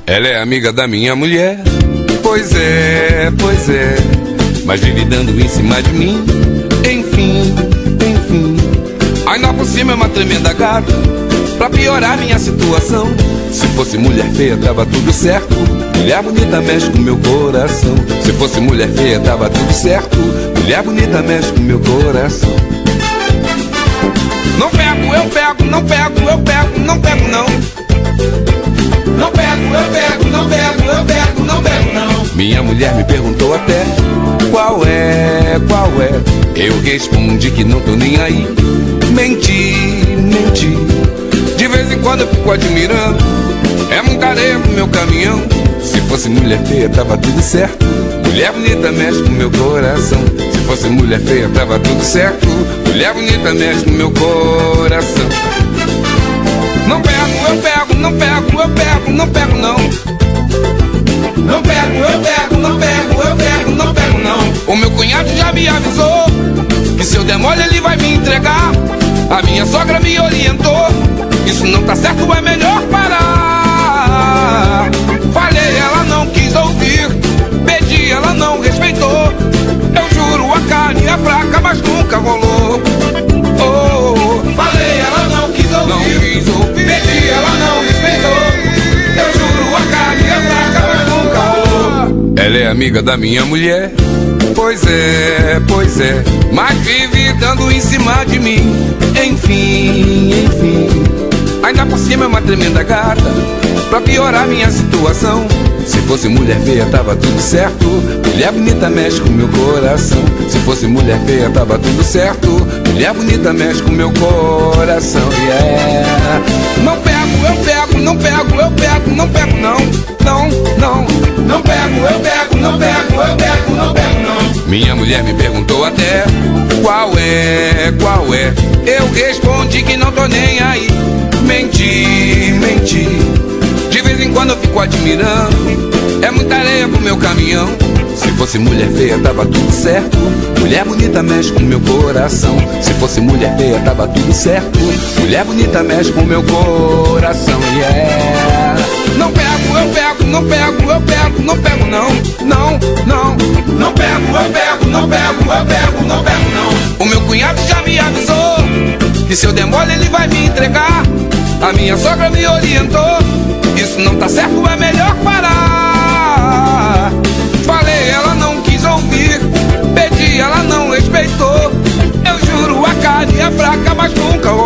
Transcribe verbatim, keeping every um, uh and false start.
Ela é amiga da minha mulher. Pois é, pois é, mas vive dando em cima de mim. Enfim, enfim, ainda por cima é uma tremenda gata, pra piorar minha situação. Se fosse mulher feia tava tudo certo, mulher bonita mexe com meu coração. Se fosse mulher feia tava tudo certo, mulher bonita mexe com meu coração. Não pego, eu pego, não pego, eu pego, não pego não. Não pego, eu pego, não pego, eu pego, não pego não. Minha mulher me perguntou até qual é, qual é. Eu respondi que não tô nem aí. Menti, menti. De vez em quando eu fico admirando, é muita areia pro meu caminhão. Se fosse mulher feia tava tudo certo, mulher bonita mexe com meu coração. Se fosse mulher feia tava tudo certo, mulher bonita mexe no meu coração. Não pego, eu pego, não pego, eu pego, não pego não. Não pego, eu pego, não pego, eu pego, não pego não. O meu cunhado já me avisou que se eu der mole ele vai me entregar. A minha sogra me orientou, isso não tá certo, é melhor parar. Falei, ela não quis ouvir, pedi, ela não respeitou. Eu juro, a carne é fraca, mas nunca rolou. Oh, falei, ela não quis ouvir, não quis ouvir, pedi, ela não respeitou. Eu juro, a carne é fraca, mas nunca rolou. Ela é amiga da minha mulher. Pois é, pois é, mas vive dando em cima de mim. Enfim, enfim, ainda por cima é uma tremenda gata, pra piorar minha situação. Se fosse mulher feia tava tudo certo, mulher bonita mexe com meu coração. Se fosse mulher feia tava tudo certo, mulher bonita mexe com meu coração. Yeah. Não pego, eu pego, não pego, eu pego, não pego não. Não, não, não pego, eu pego, não pego, eu pego, não pego não. Minha mulher me perguntou até qual é, qual é. Eu respondi que não tô nem aí. Menti, menti. De vez em quando eu fico admirando, é muita areia pro meu caminhão. Se fosse mulher feia tava tudo certo, mulher bonita mexe com meu coração. Se fosse mulher feia tava tudo certo, mulher bonita mexe com meu coração. Yeah. Não pego, eu pego, não pego, eu pego, não pego não. Não, não, não pego, eu pego, não pego, eu pego, não pego não. O meu cunhado já me avisou que se eu der mole ele vai me entregar. A minha sogra me orientou, isso não tá certo, é melhor parar. Falei, ela não quis ouvir, pedi, ela não respeitou. Eu juro, a carne é fraca, mas nunca